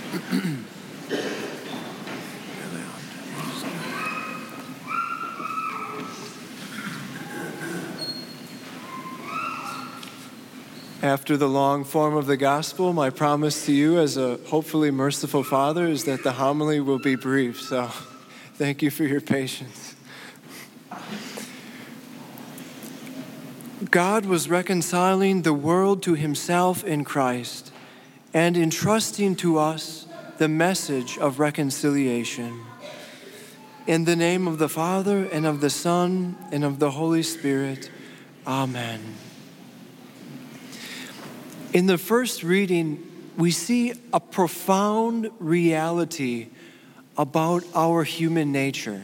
After the long form of the gospel, my promise to you as a hopefully merciful father is that the homily will be brief. So thank you for your patience. God was reconciling the world to himself in Christ and entrusting to us the message of reconciliation. In the name of the Father, and of the Son, and of the Holy Spirit, amen. In the first reading, we see a profound reality about our human nature.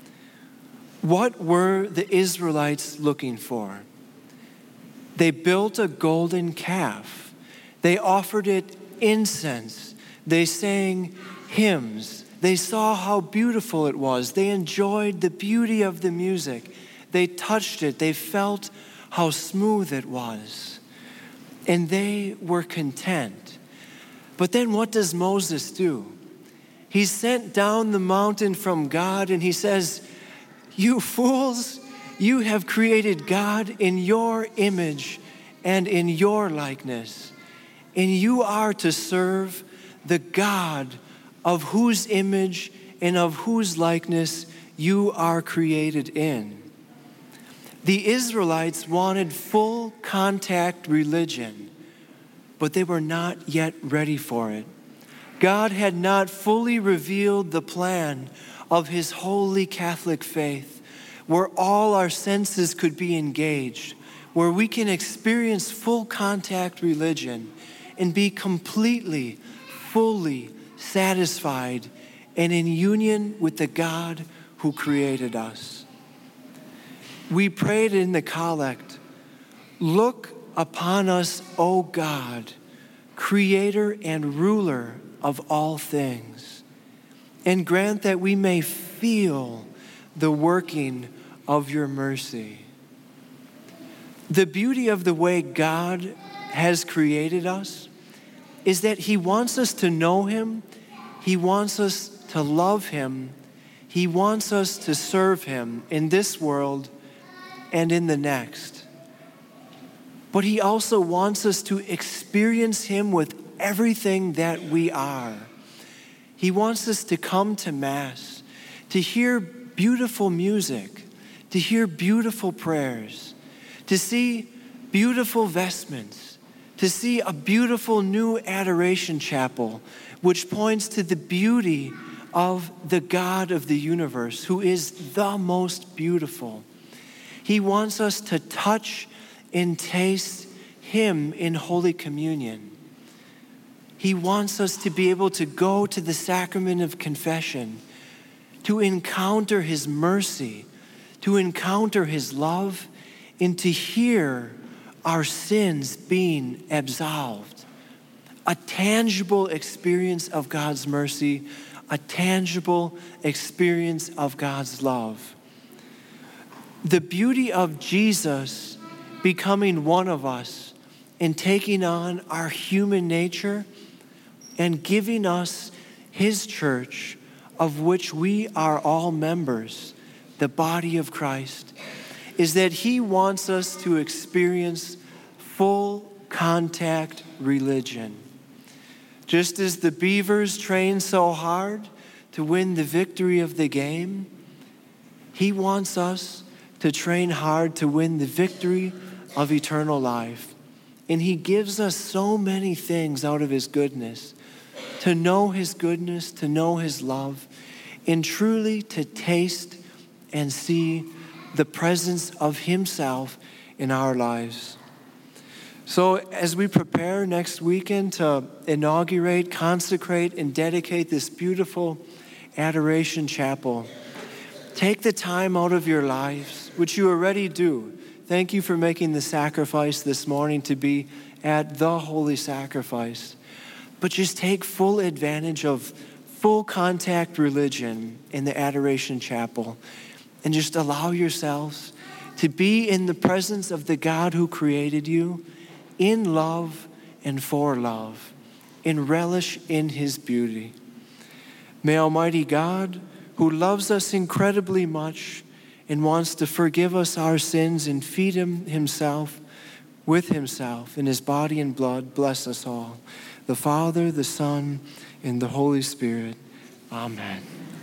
What were the Israelites looking for? They built a golden calf. They offered it incense. They sang hymns. They saw how beautiful it was. They enjoyed the beauty of the music. They touched it. They felt how smooth it was. And they were content. But then what does Moses do? He's sent down the mountain from God and he says, "You fools, you have created God in your image and in your likeness. And you are to serve the God of whose image and of whose likeness you are created in." The Israelites wanted full contact religion, but they were not yet ready for it. God had not fully revealed the plan of his holy Catholic faith, where all our senses could be engaged, where we can experience full contact religion and be completely, fully satisfied and in union with the God who created us. We prayed in the collect, "Look upon us, O God, creator and ruler of all things, and grant that we may feel the working of your mercy." The beauty of the way God has created us is that he wants us to know him, he wants us to love him, he wants us to serve him in this world and in the next. But he also wants us to experience him with everything that we are. He wants us to come to Mass, to hear beautiful music, to hear beautiful prayers, to see beautiful vestments, to see a beautiful new adoration chapel, which points to the beauty of the God of the universe, who is the most beautiful. He wants us to touch and taste him in Holy Communion. He wants us to be able to go to the sacrament of confession, to encounter his mercy, to encounter his love, and to hear our sins being absolved. A tangible experience of God's mercy, a tangible experience of God's love. The beauty of Jesus becoming one of us and taking on our human nature and giving us his church, of which we are all members, the body of Christ, is that he wants us to experience full contact religion. Just as the beavers train so hard to win the victory of the game, he wants us to train hard to win the victory of eternal life. And he gives us so many things out of his goodness, to know his goodness, to know his love, and truly to taste and see the presence of himself in our lives. So as we prepare next weekend to inaugurate, consecrate, and dedicate this beautiful adoration chapel, take the time out of your lives, which you already do. Thank you for making the sacrifice this morning to be at the holy sacrifice. But just take full advantage of full contact religion in the adoration chapel and just allow yourselves to be in the presence of the God who created you in love and for love. and relish in his beauty. May Almighty God, who loves us incredibly much and wants to forgive us our sins and feed himself with himself in his body and blood, bless us all. The Father, the Son, and the Holy Spirit. Amen.